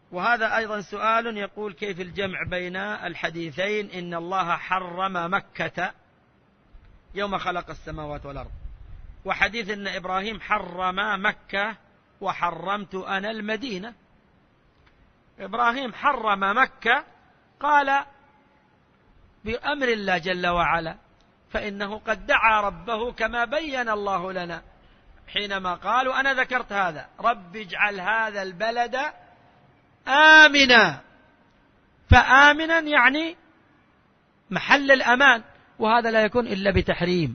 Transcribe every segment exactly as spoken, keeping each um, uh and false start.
وهذا أيضا سؤال يقول: كيف الجمع بين الحديثين؟ إن الله حرم مكة يوم خلق السماوات والأرض، وحديث إن إبراهيم حرم مكة وحرمت أنا المدينة. إبراهيم حرم مكة قال بأمر الله جل وعلا، فإنه قد دعا ربه كما بين الله لنا حينما قال، وأنا ذكرت هذا: رب اجعل هذا البلد آمنا. فآمنا يعني محل الأمان، وهذا لا يكون إلا بتحريم.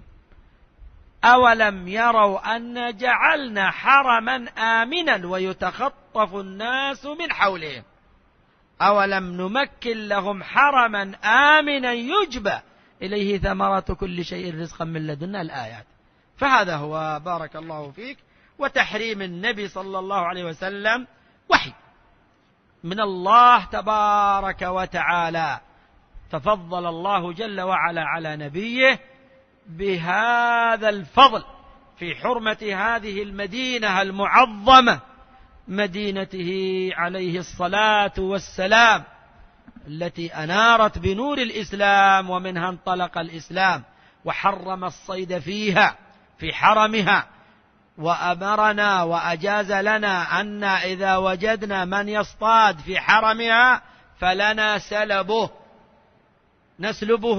أولم يروا أن جعلنا حرما آمنا ويتخطف الناس من حولهم أولم نمكن لهم حرما آمنا يجبى إليه ثمرات كل شيء رزقا من لدنا الآيات. فهذا هو بارك الله فيك. وتحريم النبي صلى الله عليه وسلم وحي من الله تبارك وتعالى، تفضل الله جل وعلا على نبيه بهذا الفضل في حرمة هذه المدينة المعظمة، مدينته عليه الصلاة والسلام، التي أنارت بنور الإسلام ومنها انطلق الإسلام، وحرم الصيد فيها في حرمها، وأمرنا وأجاز لنا أن إذا وجدنا من يصطاد في حرمها فلنا سلبه، نسلبه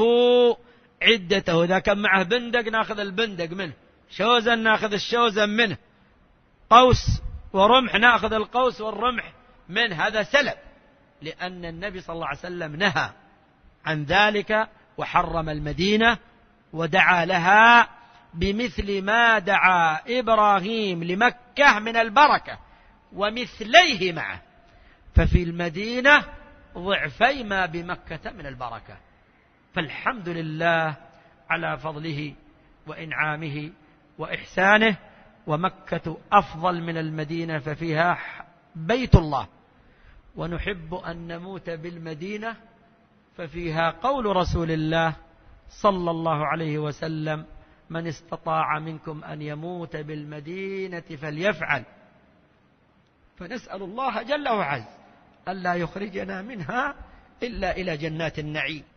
عدته. إذا كان معه بندق ناخذ البندق منه، شوزا ناخذ الشوزا منه، قوس ورمح ناخذ القوس والرمح منه، هذا سلب، لأن النبي صلى الله عليه وسلم نهى عن ذلك وحرم المدينة ودعا لها بمثل ما دعا إبراهيم لمكة من البركة ومثليه معه، ففي المدينة ضعفي ما بمكة من البركة. فالحمد لله على فضله وإنعامه وإحسانه. ومكة أفضل من المدينة، ففيها بيت الله، ونحب أن نموت بالمدينة، ففيها قول رسول الله صلى الله عليه وسلم: من استطاع منكم أن يموت بالمدينة فليفعل. فنسأل الله جل وعز ألا يخرجنا منها إلا إلى جنات النعيم.